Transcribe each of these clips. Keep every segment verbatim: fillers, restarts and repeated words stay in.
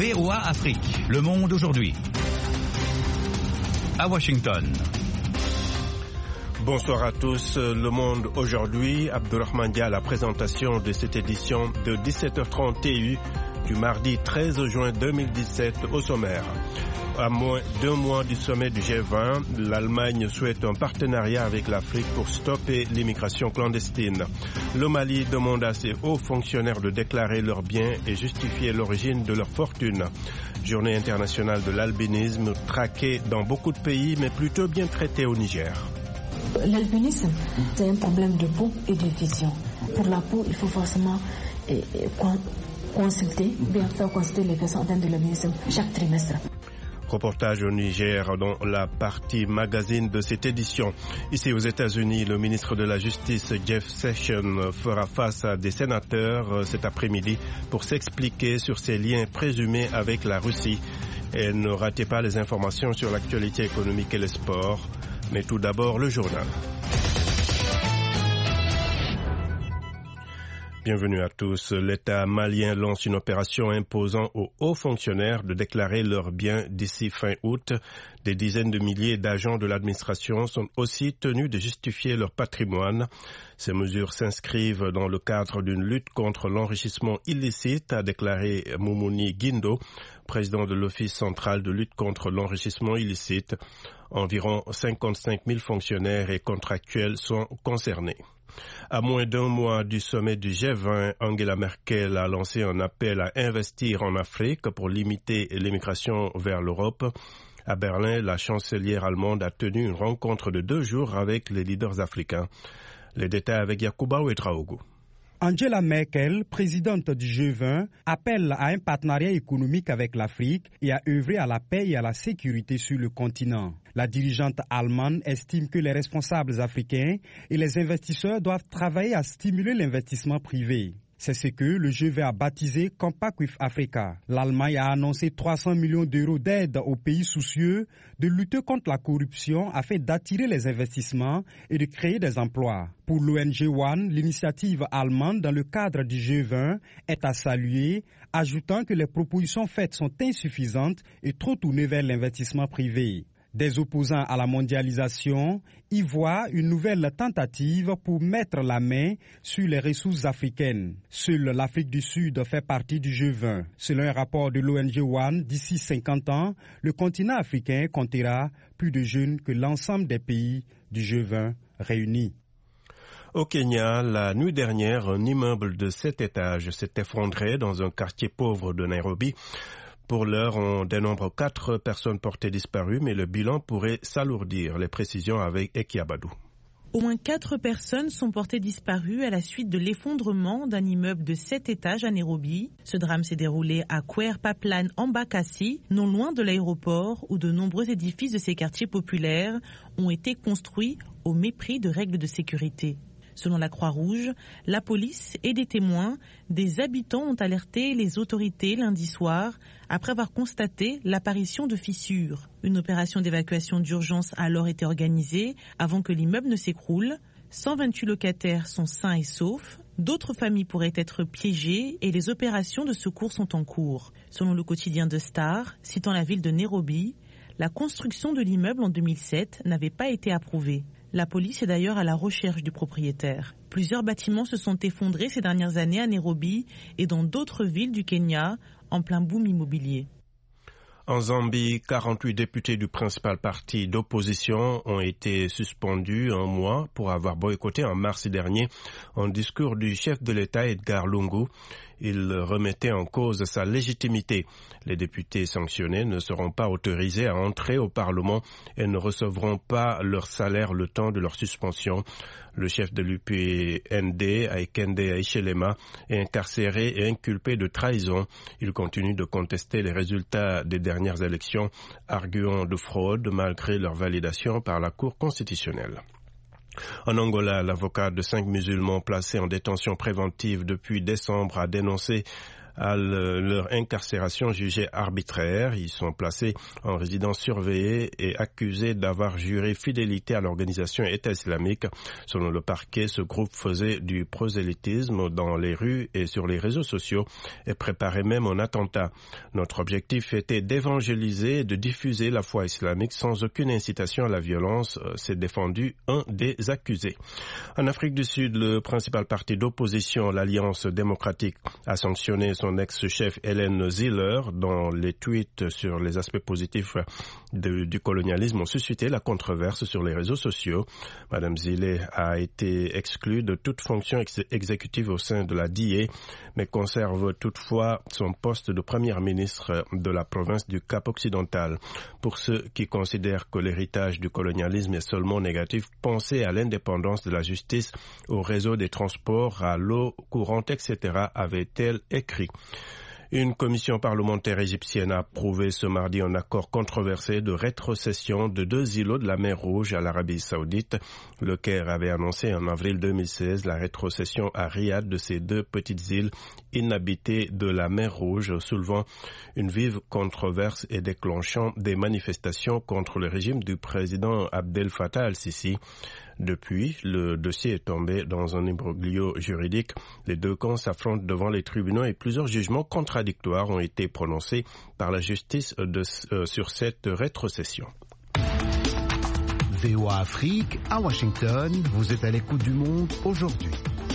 V O A Afrique, Le Monde aujourd'hui. À Washington. Bonsoir à tous. Le Monde aujourd'hui. Abdourahmane Dia à la présentation de cette édition de dix-sept heures trente T U du mardi treize juin deux mille dix-sept au sommaire. À moins d'un mois du sommet du G vingt, l'Allemagne souhaite un partenariat avec l'Afrique pour stopper l'immigration clandestine. Le Mali demande à ses hauts fonctionnaires de déclarer leurs biens et justifier l'origine de leur fortune. Journée internationale de l'albinisme, traquée dans beaucoup de pays, mais plutôt bien traitée au Niger. L'albinisme, c'est un problème de peau et de vision. Pour la peau, il faut forcément eh, consulter, bien faire consulter les personnes atteintes de l'albinisme chaque trimestre. Reportage au Niger dans la partie magazine de cette édition. Ici aux États-Unis, le ministre de la Justice Jeff Sessions fera face à des sénateurs cet après-midi pour s'expliquer sur ses liens présumés avec la Russie. Et ne ratez pas les informations sur l'actualité économique et les sports. Mais tout d'abord, le journal. Bienvenue à tous. L'État malien lance une opération imposant aux hauts fonctionnaires de déclarer leurs biens d'ici fin août. Des dizaines de milliers d'agents de l'administration sont aussi tenus de justifier leur patrimoine. Ces mesures s'inscrivent dans le cadre d'une lutte contre l'enrichissement illicite, a déclaré Moumouni Guindo, président de l'Office central de lutte contre l'enrichissement illicite. Environ cinquante-cinq mille fonctionnaires et contractuels sont concernés. À moins d'un mois du sommet du G vingt, Angela Merkel a lancé un appel à investir en Afrique pour limiter l'immigration vers l'Europe. À Berlin, la chancelière allemande a tenu une rencontre de deux jours avec les leaders africains. Les détails avec Yacouba Ouedraogo. Angela Merkel, présidente du G vingt, appelle à un partenariat économique avec l'Afrique et à œuvrer à la paix et à la sécurité sur le continent. La dirigeante allemande estime que les responsables africains et les investisseurs doivent travailler à stimuler l'investissement privé. C'est ce que le G vingt a baptisé Compact with Africa. L'Allemagne a annoncé trois cents millions d'euros d'aide aux pays soucieux de lutter contre la corruption afin d'attirer les investissements et de créer des emplois. Pour l'O N G One, l'initiative allemande dans le cadre du G vingt est à saluer, ajoutant que les propositions faites sont insuffisantes et trop tournées vers l'investissement privé. Des opposants à la mondialisation y voient une nouvelle tentative pour mettre la main sur les ressources africaines. Seule l'Afrique du Sud fait partie du G vingt. Selon un rapport de l'O N G One, d'ici cinquante ans, le continent africain comptera plus de jeunes que l'ensemble des pays du G vingt réunis. Au Kenya, la nuit dernière, un immeuble de sept étages s'est effondré dans un quartier pauvre de Nairobi. Pour l'heure, on dénombre quatre personnes portées disparues, mais le bilan pourrait s'alourdir. Les précisions avec Eki Abadou. Au moins quatre personnes sont portées disparues à la suite de l'effondrement d'un immeuble de sept étages à Nairobi. Ce drame s'est déroulé à Kwer-Paplan, Embakasi, non loin de l'aéroport, où de nombreux édifices de ces quartiers populaires ont été construits au mépris de règles de sécurité. Selon la Croix-Rouge, la police et des témoins, des habitants ont alerté les autorités lundi soir après avoir constaté l'apparition de fissures. Une opération d'évacuation d'urgence a alors été organisée avant que l'immeuble ne s'écroule. cent vingt-huit locataires sont sains et saufs. D'autres familles pourraient être piégées et les opérations de secours sont en cours. Selon le quotidien de Star, citant la ville de Nairobi, la construction de l'immeuble en deux mille sept n'avait pas été approuvée. La police est d'ailleurs à la recherche du propriétaire. Plusieurs bâtiments se sont effondrés ces dernières années à Nairobi et dans d'autres villes du Kenya en plein boom immobilier. En Zambie, quarante-huit députés du principal parti d'opposition ont été suspendus un mois pour avoir boycotté en mars dernier un discours du chef de l'État Edgar Lungu. Il remettait en cause sa légitimité. Les députés sanctionnés ne seront pas autorisés à entrer au Parlement et ne recevront pas leur salaire le temps de leur suspension. Le chef de l'U P N D, Aikende Aichelema, est incarcéré et inculpé de trahison. Il continue de contester les résultats des dernières élections, arguant de fraude malgré leur validation par la Cour constitutionnelle. En Angola, l'avocat de cinq musulmans placés en détention préventive depuis décembre a dénoncé à le, leur incarcération jugée arbitraire. Ils sont placés en résidence surveillée et accusés d'avoir juré fidélité à l'organisation État islamique. Selon le parquet, ce groupe faisait du prosélytisme dans les rues et sur les réseaux sociaux et préparait même un attentat. Notre objectif était d'évangéliser et de diffuser la foi islamique sans aucune incitation à la violence, s'est défendu un des accusés. En Afrique du Sud, le principal parti d'opposition, l'Alliance démocratique, a sanctionné son ex-chef Hélène Ziller, dont les tweets sur les aspects positifs de, du colonialisme ont suscité la controverse sur les réseaux sociaux. Madame Ziller a été exclue de toute fonction ex- exécutive au sein de la D I E, mais conserve toutefois son poste de première ministre de la province du Cap-Occidental. Pour ceux qui considèrent que l'héritage du colonialisme est seulement négatif, pensez à l'indépendance de la justice, au réseau des transports, à l'eau courante, et cetera, avait-elle écrit. Une commission parlementaire égyptienne a approuvé ce mardi un accord controversé de rétrocession de deux îlots de la mer Rouge à l'Arabie Saoudite. Le Caire avait annoncé en avril deux mille seize la rétrocession à Riyad de ces deux petites îles inhabitées de la mer Rouge, soulevant une vive controverse et déclenchant des manifestations contre le régime du président Abdel Fattah al-Sisi. Depuis, le dossier est tombé dans un imbroglio juridique. Les deux camps s'affrontent devant les tribunaux et plusieurs jugements contradictoires ont été prononcés par la justice de, euh, sur cette rétrocession. V O A Afrique, à Washington, vous êtes à l'écoute du monde aujourd'hui.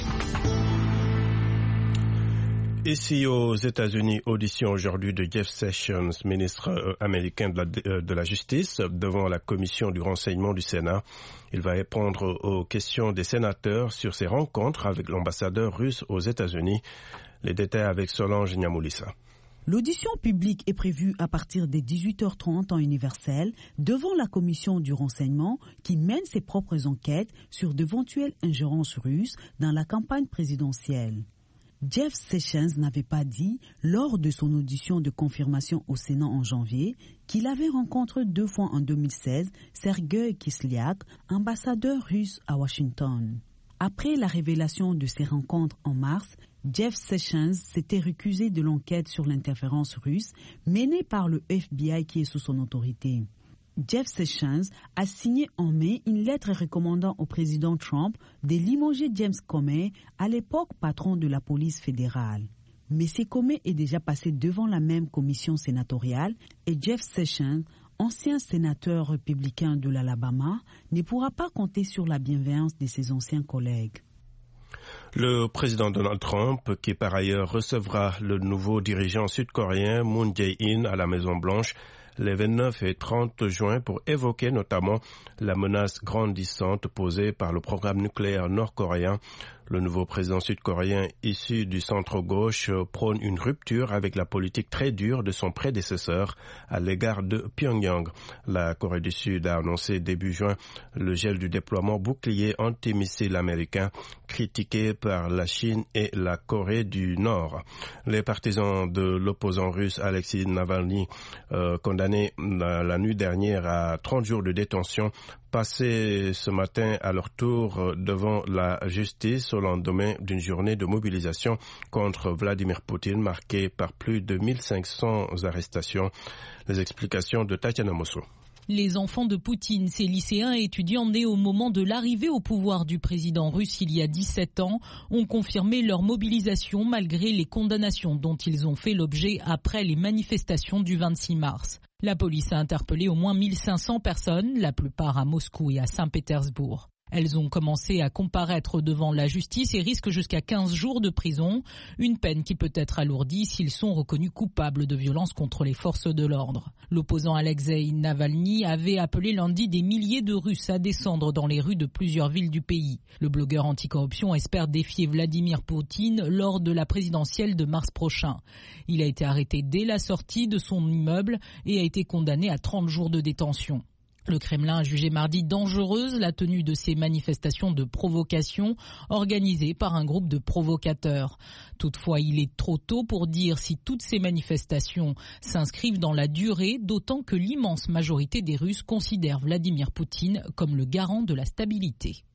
Ici aux États-Unis, audition aujourd'hui de Jeff Sessions, ministre euh, américain de la, euh, de la Justice, devant la commission du renseignement du Sénat. Il va répondre aux questions des sénateurs sur ses rencontres avec l'ambassadeur russe aux États-Unis. Les détails avec Solange Nyamoulissa. L'audition publique est prévue à partir des dix-huit heures trente en universel devant la commission du renseignement qui mène ses propres enquêtes sur d'éventuelles ingérences russes dans la campagne présidentielle. Jeff Sessions n'avait pas dit, lors de son audition de confirmation au Sénat en janvier, qu'il avait rencontré deux fois en deux mille seize Sergueï Kislyak, ambassadeur russe à Washington. Après la révélation de ces rencontres en mars, Jeff Sessions s'était recusé de l'enquête sur l'interférence russe menée par le F B I qui est sous son autorité. Jeff Sessions a signé en mai une lettre recommandant au président Trump de limoger James Comey, à l'époque patron de la police fédérale. Mais M. Comey est déjà passé devant la même commission sénatoriale et Jeff Sessions, ancien sénateur républicain de l'Alabama, ne pourra pas compter sur la bienveillance de ses anciens collègues. Le président Donald Trump, qui par ailleurs recevra le nouveau dirigeant sud-coréen Moon Jae-in à la Maison-Blanche, les vingt-neuf et trente juin pour évoquer notamment la menace grandissante posée par le programme nucléaire nord-coréen. Le nouveau président sud-coréen issu du centre-gauche prône une rupture avec la politique très dure de son prédécesseur à l'égard de Pyongyang. La Corée du Sud a annoncé début juin le gel du déploiement bouclier antimissile américain critiqué par la Chine et la Corée du Nord. Les partisans de l'opposant russe Alexei Navalny, euh, condamné la, la nuit dernière à trente jours de détention, passés ce matin à leur tour devant la justice au lendemain d'une journée de mobilisation contre Vladimir Poutine marquée par plus de mille cinq cents arrestations. Les explications de Tatiana Mosso. Les enfants de Poutine, ces lycéens et étudiants nés au moment de l'arrivée au pouvoir du président russe il y a dix-sept ans, ont confirmé leur mobilisation malgré les condamnations dont ils ont fait l'objet après les manifestations du vingt-six mars. La police a interpellé au moins mille cinq cents personnes, la plupart à Moscou et à Saint-Pétersbourg. Elles ont commencé à comparaître devant la justice et risquent jusqu'à quinze jours de prison, une peine qui peut être alourdie s'ils sont reconnus coupables de violences contre les forces de l'ordre. L'opposant Alexei Navalny avait appelé lundi des milliers de Russes à descendre dans les rues de plusieurs villes du pays. Le blogueur anticorruption espère défier Vladimir Poutine lors de la présidentielle de mars prochain. Il a été arrêté dès la sortie de son immeuble et a été condamné à trente jours de détention. Le Kremlin a jugé mardi dangereuse la tenue de ces manifestations de provocation organisées par un groupe de provocateurs. Toutefois, il est trop tôt pour dire si toutes ces manifestations s'inscrivent dans la durée, d'autant que l'immense majorité des Russes considèrent Vladimir Poutine comme le garant de la stabilité.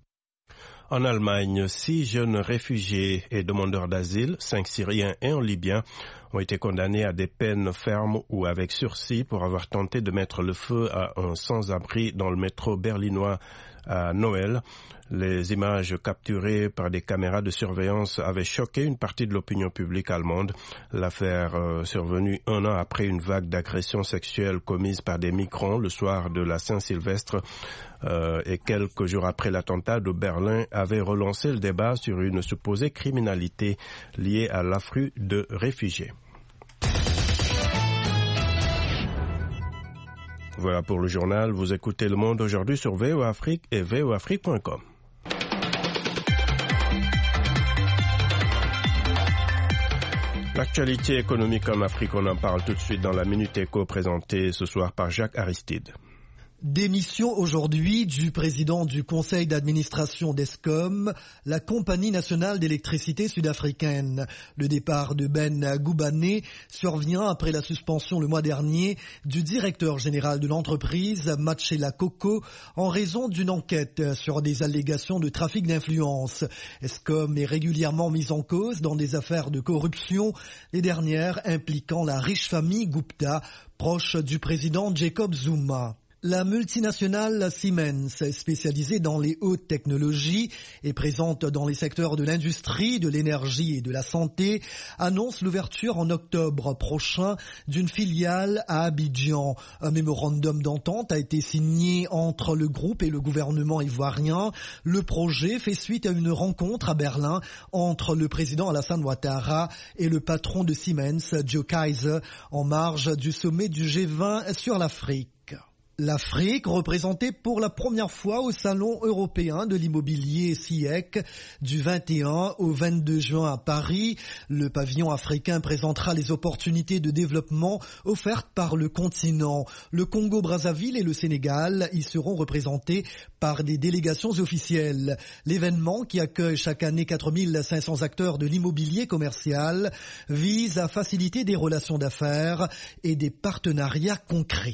En Allemagne, six jeunes réfugiés et demandeurs d'asile, cinq Syriens et un Libyen, ont été condamnés à des peines fermes ou avec sursis pour avoir tenté de mettre le feu à un sans-abri dans le métro berlinois à Noël. Les images capturées par des caméras de surveillance avaient choqué une partie de l'opinion publique allemande. L'affaire euh, survenue un an après une vague d'agressions sexuelles commises par des migrants le soir de la Saint-Sylvestre euh, et quelques jours après l'attentat de Berlin avait relancé le débat sur une supposée criminalité liée à l'afflux de réfugiés. Voilà pour le journal. Vous écoutez Le Monde aujourd'hui sur V O Afrique et v o afrique point com. L'actualité économique en Afrique, on en parle tout de suite dans la Minute Éco présentée ce soir par Jacques Aristide. Démission aujourd'hui du président du conseil d'administration d'Eskom, la compagnie nationale d'électricité sud-africaine. Le départ de Ben Goubané survient après la suspension le mois dernier du directeur général de l'entreprise, Matshela Koko, en raison d'une enquête sur des allégations de trafic d'influence. Eskom est régulièrement mise en cause dans des affaires de corruption, les dernières impliquant la riche famille Gupta, proche du président Jacob Zuma. La multinationale Siemens, spécialisée dans les hautes technologies et présente dans les secteurs de l'industrie, de l'énergie et de la santé, annonce l'ouverture en octobre prochain d'une filiale à Abidjan. Un mémorandum d'entente a été signé entre le groupe et le gouvernement ivoirien. Le projet fait suite à une rencontre à Berlin entre le président Alassane Ouattara et le patron de Siemens, Joe Kaiser, en marge du sommet du G vingt sur l'Afrique. L'Afrique, représentée pour la première fois au Salon européen de l'immobilier S I E C du vingt et un au vingt-deux juin à Paris. Le pavillon africain présentera les opportunités de développement offertes par le continent. Le Congo-Brazzaville et le Sénégal y seront représentés par des délégations officielles. L'événement, qui accueille chaque année quatre mille cinq cents acteurs de l'immobilier commercial, vise à faciliter des relations d'affaires et des partenariats concrets.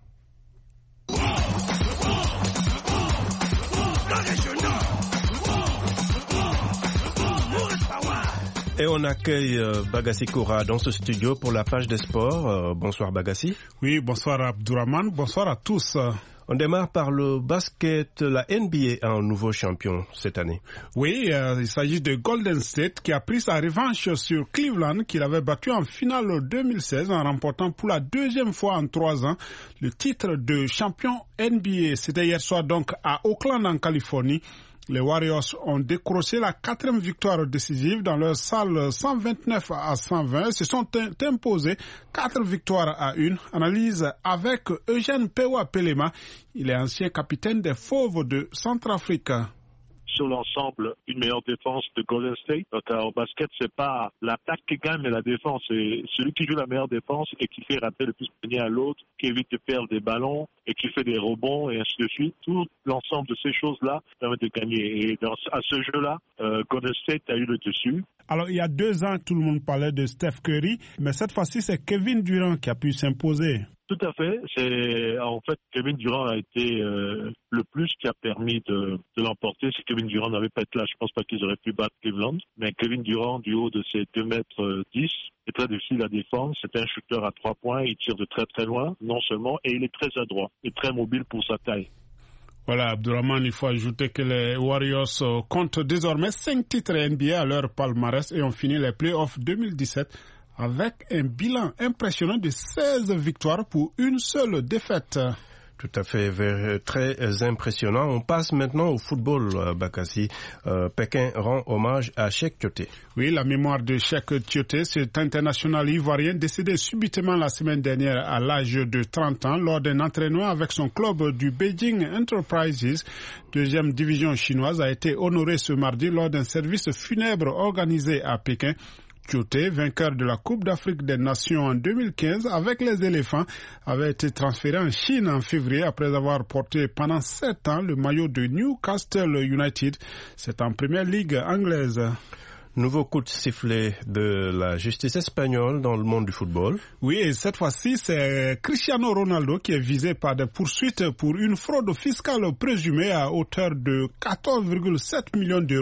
Et on accueille euh, Bagassi Koura dans ce studio pour la page des sports. Euh, bonsoir Bagassi. Oui, bonsoir Abdourahmane, bonsoir à tous. On démarre par le basket. La N B A a un nouveau champion cette année. Oui, euh, il s'agit de Golden State qui a pris sa revanche sur Cleveland qu'il avait battu en finale deux mille seize en remportant pour la deuxième fois en trois ans le titre de champion N B A. C'était hier soir donc à Oakland en Californie. Les Warriors ont décroché la quatrième victoire décisive dans leur salle cent vingt-neuf à cent vingt. Se sont imposés quatre victoires à une. Analyse avec Eugène Pewa Pelema. Il est ancien capitaine des Fauves de Centrafrique. Sur l'ensemble, une meilleure défense de Golden State. Donc, au basket, c'est pas l'attaque qui gagne, mais la défense. C'est celui qui joue la meilleure défense et qui fait rater le plus de paniers à l'autre, qui évite de perdre des ballons et qui fait des rebonds et ainsi de suite. Tout l'ensemble de ces choses-là permet de gagner. Et dans, à ce jeu-là, euh, Golden State a eu le dessus. Alors, il y a deux ans, tout le monde parlait de Steph Curry, mais cette fois-ci, c'est Kevin Durant qui a pu s'imposer. Tout à fait. C'est en fait Kevin Durant a été euh, le plus qui a permis de, de l'emporter. Si Kevin Durant n'avait pas été là, je pense pas qu'ils auraient pu battre Cleveland. Mais Kevin Durant, du haut de ses deux mètres dix, est très difficile à défendre. C'est un shooter à trois points. Il tire de très très loin, non seulement, et il est très adroit et très mobile pour sa taille. Voilà, Abdourahmane, il faut ajouter que les Warriors comptent désormais cinq titres N B A à leur palmarès et ont fini les playoffs deux mille dix-sept avec un bilan impressionnant de seize victoires pour une seule défaite. Tout à fait, très impressionnant. On passe maintenant au football, Bakassi. Euh, Pékin rend hommage à Cheikh Tioté. Oui, la mémoire de Cheikh Tioté, cet international ivoirien décédé subitement la semaine dernière à l'âge de trente ans lors d'un entraînement avec son club du Beijing Enterprises, deuxième division chinoise, a été honoré ce mardi lors d'un service funèbre organisé à Pékin. Tioté, vainqueur de la Coupe d'Afrique des Nations en deux mille quinze avec les éléphants, avait été transféré en Chine en février après avoir porté pendant sept ans le maillot de Newcastle United. C'est en première ligue anglaise. Nouveau coup de sifflet de la justice espagnole dans le monde du football. Oui, et cette fois-ci, c'est Cristiano Ronaldo qui est visé par des poursuites pour une fraude fiscale présumée à hauteur de quatorze virgule sept millions d'euros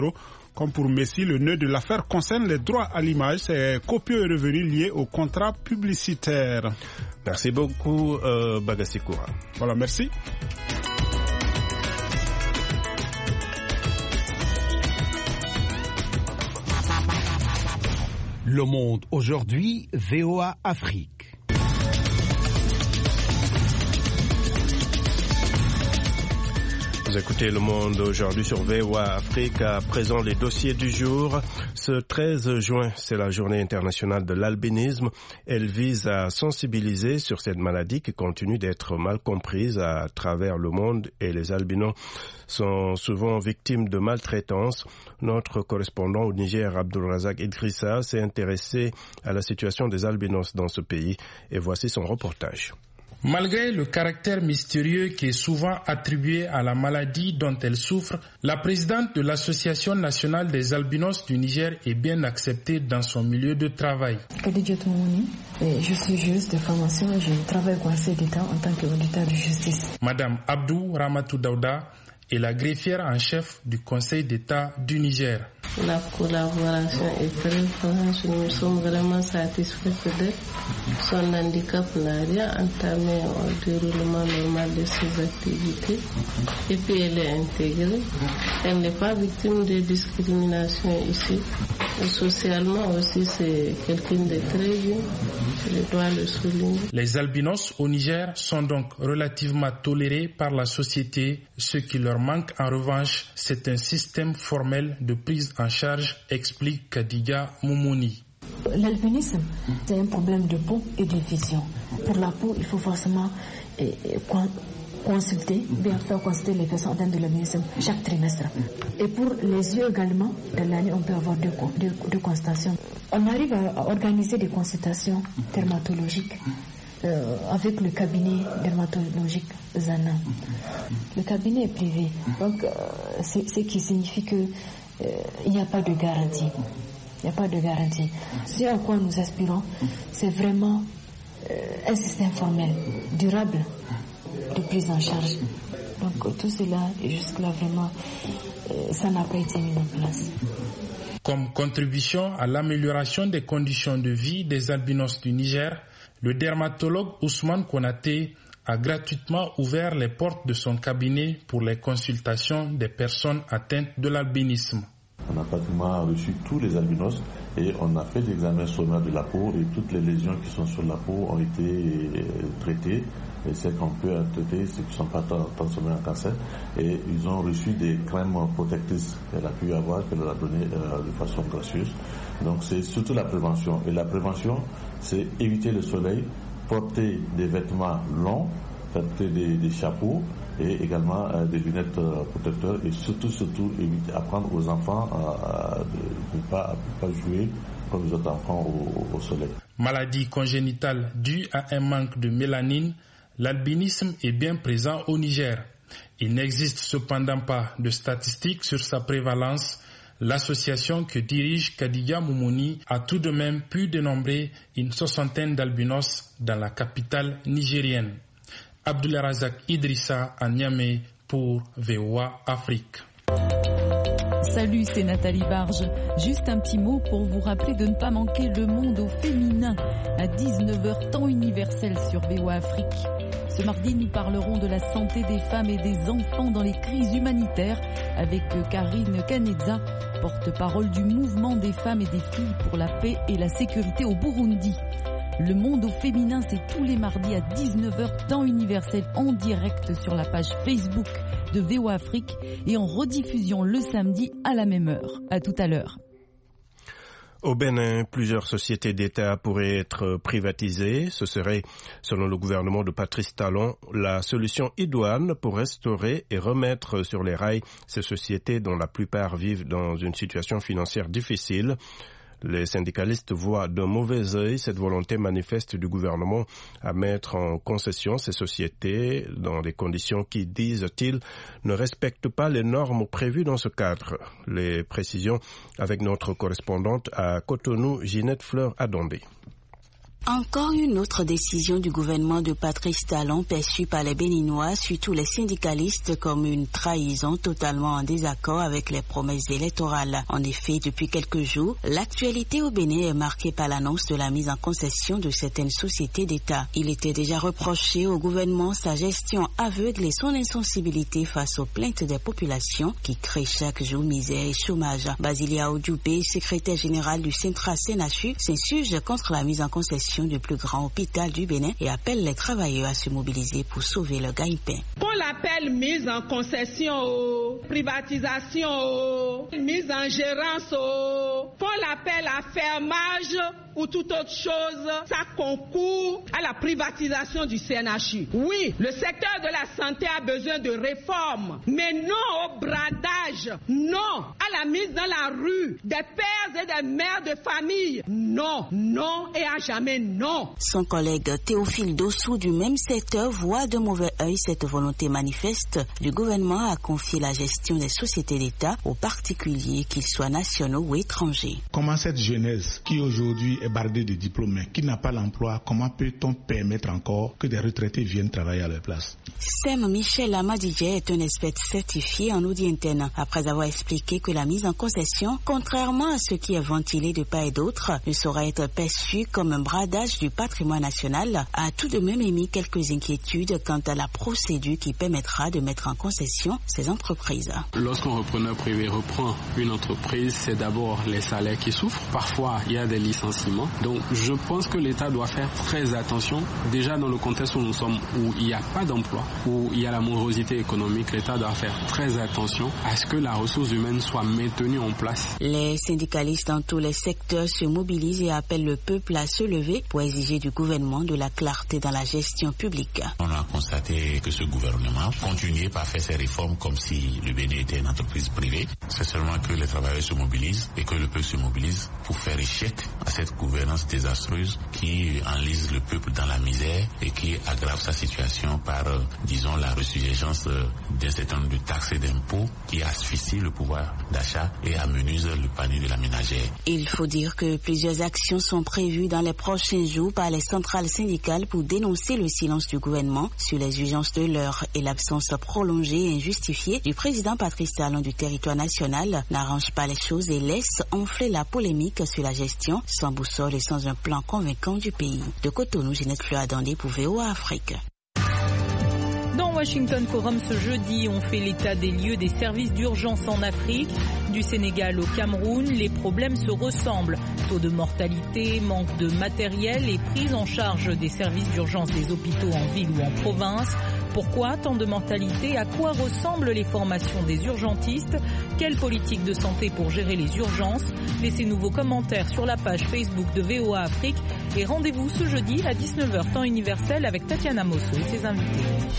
Comme pour Messi, le nœud de l'affaire concerne les droits à l'image, ces copieux revenus liés au contrat publicitaire. Merci beaucoup, euh, Bagassi Koura. Voilà, merci. Le Monde aujourd'hui, V O A Afrique. Vous écoutez Le Monde aujourd'hui sur V O A Afrique. À présent, les dossiers du jour. Ce treize juin, c'est la journée internationale de l'albinisme. Elle vise à sensibiliser sur cette maladie qui continue d'être mal comprise à travers le monde et les albinos sont souvent victimes de maltraitance. Notre correspondant au Niger, Abdulrazak Idrissa, s'est intéressé à la situation des albinos dans ce pays et voici son reportage. Malgré le caractère mystérieux qui est souvent attribué à la maladie dont elle souffre, la présidente de l'Association nationale des albinos du Niger est bien acceptée dans son milieu de travail. Je suis juriste de formation et je travaille au Conseil d'État en tant qu'auditeur de justice. Madame Abdou Ramatou Daouda est la greffière en chef du Conseil d'État du Niger. La collaboration est très franche, nous sommes vraiment satisfaits d'elle. Son handicap n'a rien entamé au déroulement normal de ses activités et puis elle est intégrée. Elle n'est pas victime de discrimination ici. Et socialement aussi, c'est quelqu'un de très bien, je dois le souligner. Les albinos au Niger sont donc relativement tolérés par la société. Ce qui leur manque en revanche, c'est un système formel de prise en charge, explique Kadiga Moumouni. L'albinisme, c'est un problème de peau et de vision. Pour la peau, il faut forcément eh, consulter, bien faire consulter les personnes atteintes de l'albinisme chaque trimestre. Et pour les yeux également, dans l'année, on peut avoir deux, deux, deux consultations. On arrive à organiser des consultations dermatologiques euh, avec le cabinet dermatologique Zana. Le cabinet est privé, donc euh, c'est ce qui signifie que euh, il n'y a pas de garantie. Il n'y a pas de garantie. Ce à quoi nous aspirons, c'est vraiment euh, un système formel, durable, de prise en charge. Donc tout cela, jusque-là, vraiment, euh, ça n'a pas été mis en place. Comme contribution à l'amélioration des conditions de vie des albinos du Niger, le dermatologue Ousmane Konaté a gratuitement ouvert les portes de son cabinet pour les consultations des personnes atteintes de l'albinisme. On a pratiquement reçu tous les albinos et on a fait l'examen sommaire de la peau et toutes les lésions qui sont sur la peau ont été traitées. Et celles qu'on peut traiter, ceux qui ne sont pas transformés en cancer. Et ils ont reçu des crèmes protectrices qu'elle a pu avoir, qu'elle leur a donné euh, de façon gracieuse. Donc c'est surtout la prévention. Et la prévention, c'est éviter le soleil, porter des vêtements longs, porter des, des chapeaux et également euh, des lunettes euh, protecteurs et surtout, surtout éviter, apprendre aux enfants euh, de ne pas, pas jouer comme les autres enfants au, au soleil. Maladie congénitale due à un manque de mélanine, l'albinisme est bien présent au Niger. Il n'existe cependant pas de statistiques sur sa prévalence. L'association que dirige Kadiga Moumouni a tout de même pu dénombrer une soixantaine d'albinos dans la capitale nigérienne. Abdulrazak Idrissa à Niamey pour V O A Afrique. Salut, c'est Nathalie Barge. Juste un petit mot pour vous rappeler de ne pas manquer Le Monde au féminin à dix-neuf heures temps universel sur V O A Afrique. Ce mardi, nous parlerons de la santé des femmes et des enfants dans les crises humanitaires avec Karine Kaneza, porte-parole du mouvement des femmes et des filles pour la paix et la sécurité au Burundi. Le Monde au féminin, c'est tous les mardis à dix-neuf heures temps universel en direct sur la page Facebook de V O A Afrique et en rediffusion le samedi à la même heure. À tout à l'heure. Au Bénin, plusieurs sociétés d'État pourraient être privatisées. Ce serait, selon le gouvernement de Patrice Talon, la solution idoine pour restaurer et remettre sur les rails ces sociétés dont la plupart vivent dans une situation financière difficile. Les syndicalistes voient d'un mauvais œil cette volonté manifeste du gouvernement à mettre en concession ces sociétés dans des conditions qui, disent-ils, ne respectent pas les normes prévues dans ce cadre. Les précisions avec notre correspondante à Cotonou, Ginette Fleur Adondé. Encore une autre décision du gouvernement de Patrice Talon perçue par les Béninois, surtout les syndicalistes, comme une trahison totalement en désaccord avec les promesses électorales. En effet, depuis quelques jours, l'actualité au Bénin est marquée par l'annonce de la mise en concession de certaines sociétés d'État. Il était déjà reproché au gouvernement sa gestion aveugle et son insensibilité face aux plaintes des populations qui créent chaque jour misère et chômage. Basilia Odjoubé, secrétaire général du Centra Senachu, s'insurge contre la mise en concession du plus grand hôpital du Bénin et appelle les travailleurs à se mobiliser pour sauver le gagne-pain. Qu'on l'appelle mise en concession, oh, privatisation, oh, mise en gérance, oh, qu'on l'appelle affermage ou toute autre chose, ça concourt à la privatisation du C N H U. Oui, le secteur de la santé a besoin de réformes, mais non au bradage, non à la mise dans la rue des pères et des mères de famille. Non, non et à jamais non. Son collègue Théophile Dossou du même secteur voit de mauvais œil cette volonté manifeste du gouvernement à confier la gestion des sociétés d'État aux particuliers, qu'ils soient nationaux ou étrangers. Comment cette jeunesse qui aujourd'hui est bardée de diplômes, mais qui n'a pas l'emploi, comment peut-on permettre encore que des retraités viennent travailler à leur place? Sem Michel Amadidje est un expert certifié en audit interne. Après avoir expliqué que la mise en concession, contrairement à ce qui est ventilé de part et d'autre, ne saurait être perçue comme un bradage du patrimoine national, a tout de même émis quelques inquiétudes quant à la procédure qui permettra de mettre en concession ces entreprises. Lorsqu'un repreneur privé reprend une entreprise, c'est d'abord les salaires qui souffrent. Parfois, il y a des licenciements. Donc, je pense que l'État doit faire très attention. Déjà, dans le contexte où nous sommes, où il n'y a pas d'emploi, où il y a la morosité économique, l'État doit faire très attention à ce que la ressource humaine soit maintenue en place. Les syndicalistes dans tous les secteurs se mobilisent et appellent le peuple à se lever pour exiger du gouvernement de la clarté dans la gestion publique. On a constaté que ce gouvernement continuait par faire ses réformes comme si le Bénin était une entreprise privée. C'est seulement que les travailleurs se mobilisent et que le peuple se mobilise pour faire échec à cette gouvernance désastreuse qui enlise le peuple dans la misère et qui aggrave sa situation par, euh, disons, la ressurgence euh, d'un certain nombre de taxes et d'impôts qui asphyxient le pouvoir d'achat et amenuisent le panier de la ménagère. Il faut dire que plusieurs actions sont prévues dans les prochains jours par les centrales syndicales pour dénoncer le silence du gouvernement sur les urgences de l'heure et l'absence prolongée et injustifiée du président Patrice Talon du territoire national n'arrange pas les choses et laisse enfler la polémique sur la gestion sans boussole et sans un plan convaincant du pays. De Cotonou, Ginette Fleur-Adandé pour V O A Afrique. Dans Washington Forum ce jeudi, on fait l'état des lieux des services d'urgence en Afrique. Du Sénégal au Cameroun, les problèmes se ressemblent. Taux de mortalité, manque de matériel et prise en charge des services d'urgence des hôpitaux en ville ou en province. Pourquoi tant de mortalité? À quoi ressemblent les formations des urgentistes? Quelle politique de santé pour gérer les urgences? Laissez-nous vos commentaires sur la page Facebook de V O A Afrique et rendez-vous ce jeudi à dix-neuf heures temps universel avec Tatiana Mosso et ses invités.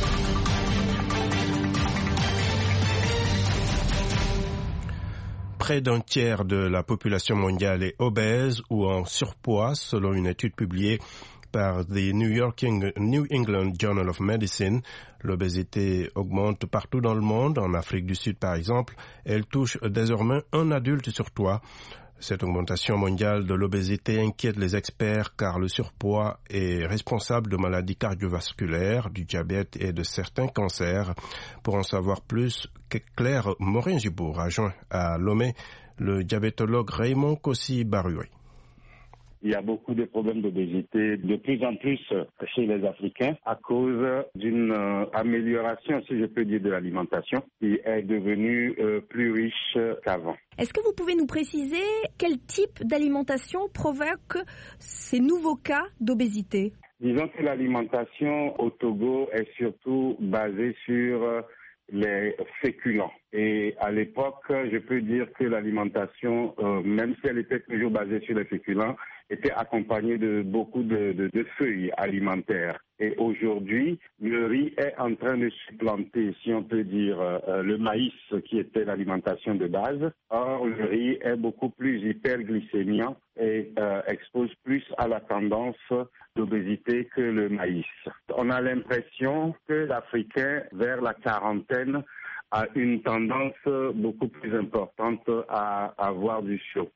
Près d'un tiers de la population mondiale est obèse ou en surpoids, selon une étude publiée par The New York New England Journal of Medicine. L'obésité augmente partout dans le monde. En Afrique du Sud, par exemple, elle touche désormais un adulte sur trois. Cette augmentation mondiale de l'obésité inquiète les experts car le surpoids est responsable de maladies cardiovasculaires, du diabète et de certains cancers. Pour en savoir plus, Claire Morin-Gibourg a joint à Lomé le diabétologue Raymond Kossi-Baruri. Il y a beaucoup de problèmes d'obésité de plus en plus chez les Africains à cause d'une euh, amélioration, si je peux dire, de l'alimentation qui est devenue euh, plus riche qu'avant. Est-ce que vous pouvez nous préciser quel type d'alimentation provoque ces nouveaux cas d'obésité? Disons que l'alimentation au Togo est surtout basée sur euh, les féculents. Et à l'époque, je peux dire que l'alimentation, euh, même si elle était toujours basée sur les féculents, était accompagnée de beaucoup de, de, de feuilles alimentaires. Et aujourd'hui, le riz est en train de supplanter, si on peut dire, euh, le maïs qui était l'alimentation de base. Or, le riz est beaucoup plus hyperglycémiant et euh, expose plus à la tendance d'obésité que le maïs. On a l'impression que l'Africain, vers la quarantaine, a une tendance beaucoup plus importante à avoir du surpoids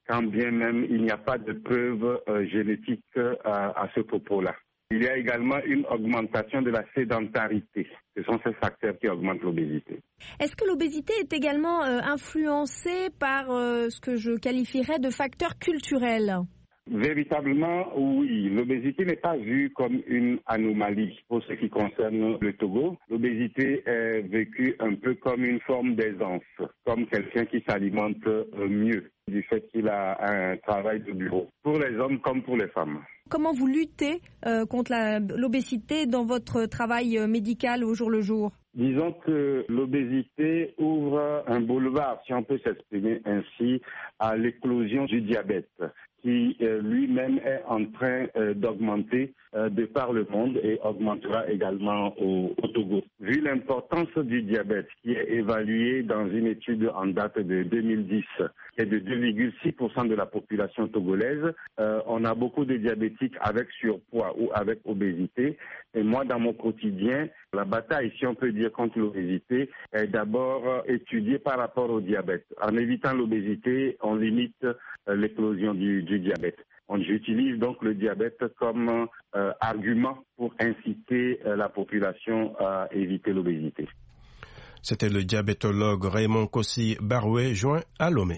quand bien même il n'y a pas de preuves euh, génétiques euh, à ce propos-là. Il y a également une augmentation de la sédentarité. Ce sont ces facteurs qui augmentent l'obésité. Est-ce que l'obésité est également euh, influencée par euh, ce que je qualifierais de facteurs culturels ? Véritablement, oui. L'obésité n'est pas vue comme une anomalie pour ce qui concerne le Togo. L'obésité est vécue un peu comme une forme d'aisance, comme quelqu'un qui s'alimente mieux du fait qu'il a un travail de bureau, pour les hommes comme pour les femmes. Comment vous luttez euh, contre la, l'obésité dans votre travail médical au jour le jour ? Disons que l'obésité ouvre un boulevard, si on peut s'exprimer ainsi, à l'éclosion du diabète, qui euh, lui-même est en train euh, d'augmenter euh, de par le monde et augmentera également au, au Togo. Vu l'importance du diabète, qui est évaluée dans une étude en date de deux mille dix, et de deux virgule six pour cent de la population togolaise, euh, on a beaucoup de diabétiques avec surpoids ou avec obésité. Et moi, dans mon quotidien, la bataille, si on peut dire, contre l'obésité est d'abord étudiée par rapport au diabète. En évitant l'obésité, on limite euh, l'éclosion du, du diabète. On, j'utilise donc le diabète comme euh, argument pour inciter euh, la population à éviter l'obésité. C'était le diabétologue Raymond Kossi Baroué, joint à Lomé.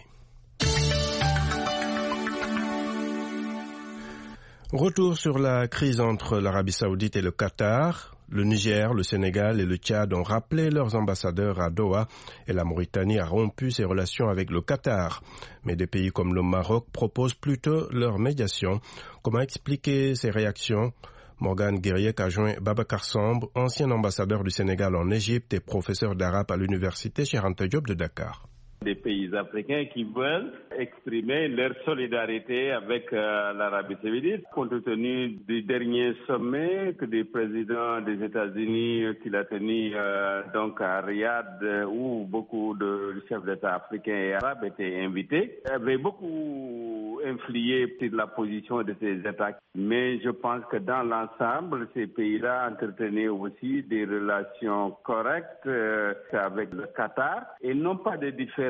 Retour sur la crise entre l'Arabie Saoudite et le Qatar. Le Niger, le Sénégal et le Tchad ont rappelé leurs ambassadeurs à Doha et la Mauritanie a rompu ses relations avec le Qatar. Mais des pays comme le Maroc proposent plutôt leur médiation. Comment expliquer ces réactions ? Morgane Guerrier a joint Babacar Samb, ancien ambassadeur du Sénégal en Égypte et professeur d'arabe à l'université Cheikh Anta Diop de Dakar. Des pays africains qui veulent exprimer leur solidarité avec euh, l'Arabie Saoudite, compte tenu du dernier sommet que le président des États-Unis qu'il a tenu euh, donc à Riyad, où beaucoup de chefs d'État africains et arabes étaient invités, avait beaucoup influé sur la position de ces États. Mais je pense que dans l'ensemble, ces pays-là entretenaient aussi des relations correctes euh, avec le Qatar et non pas de différences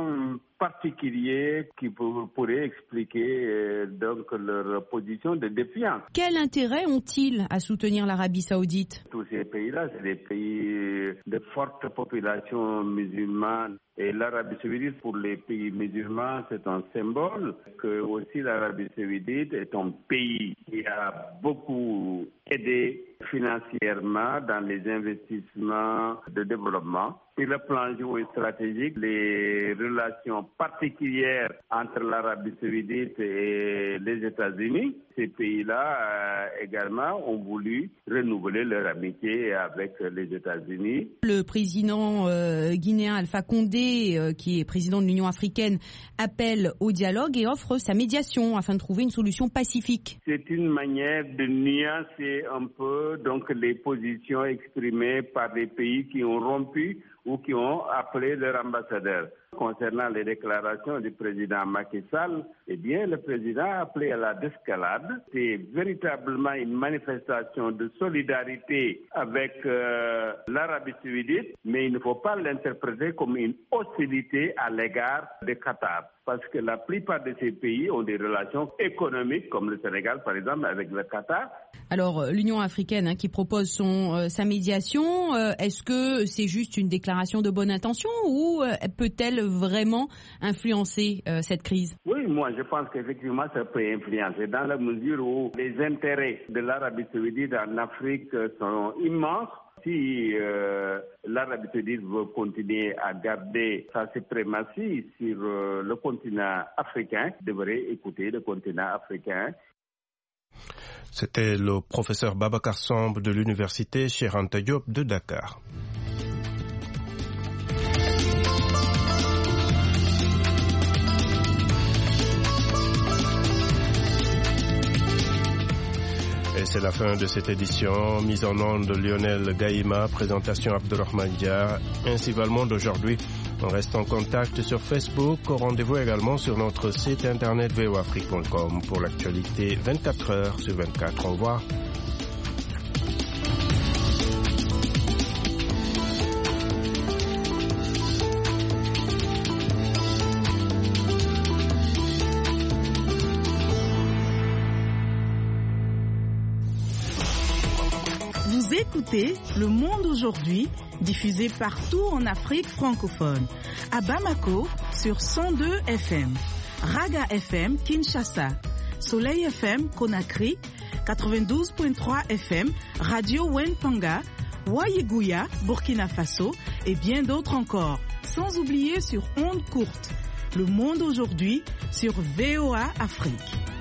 particuliers qui pourraient expliquer euh, donc leur position de défiance. Quel intérêt ont-ils à soutenir l'Arabie Saoudite ? Tous ces pays-là, c'est des pays de forte population musulmane. Et l'Arabie Saoudite, pour les pays musulmans, c'est un symbole que aussi l'Arabie Saoudite est un pays qui a beaucoup aidé financièrement dans les investissements de développement. Sur le plan géostratégique, les relations particulières entre l'Arabie Saoudite et les États-Unis, ces pays-là euh, également ont voulu renouveler leur amitié avec les États-Unis. Le président euh, guinéen Alpha Condé, euh, qui est président de l'Union africaine, appelle au dialogue et offre sa médiation afin de trouver une solution pacifique. C'est une manière de nuancer un peu donc les positions exprimées par des pays qui ont rompu ou qui ont appelé leur ambassadeur. Concernant les déclarations du président Macky Sall, eh bien, le président a appelé à la désescalade. C'est véritablement une manifestation de solidarité avec euh, l'Arabie Saoudite, mais il ne faut pas l'interpréter comme une hostilité à l'égard du Qatar. Parce que la plupart de ces pays ont des relations économiques, comme le Sénégal par exemple, avec le Qatar. Alors, l'Union africaine hein, qui propose son, euh, sa médiation, euh, est-ce que c'est juste une déclaration de bonne intention ou euh, peut-elle vraiment influencer euh, cette crise? Oui, moi je pense qu'effectivement ça peut influencer dans la mesure où les intérêts de l'Arabie Saoudite en Afrique sont immenses. Si euh, l'Arabie Saoudite veut continuer à garder sa suprématie sur euh, le continent africain, devrait écouter le continent africain. C'était le professeur Babacar Samb de l'université Cheikh Anta Diop de Dakar. Et c'est la fin de cette édition. Mise en onde de Lionel Gaïma, présentation Abdelrahman Dia. Ainsi va le monde aujourd'hui. On reste en contact sur Facebook. Rendez-vous également sur notre site internet v o afrique point com pour l'actualité vingt-quatre heures sur vingt-quatre. Au revoir. Vous écoutez Le Monde aujourd'hui, diffusé partout en Afrique francophone. À Bamako, sur cent deux F M. Raga F M, Kinshasa. Soleil F M, Conakry. quatre-vingt-douze virgule trois F M. Radio Wenpanga. Wayeguya, Burkina Faso. Et bien d'autres encore. Sans oublier sur ondes courtes. Le Monde aujourd'hui, sur V O A Afrique.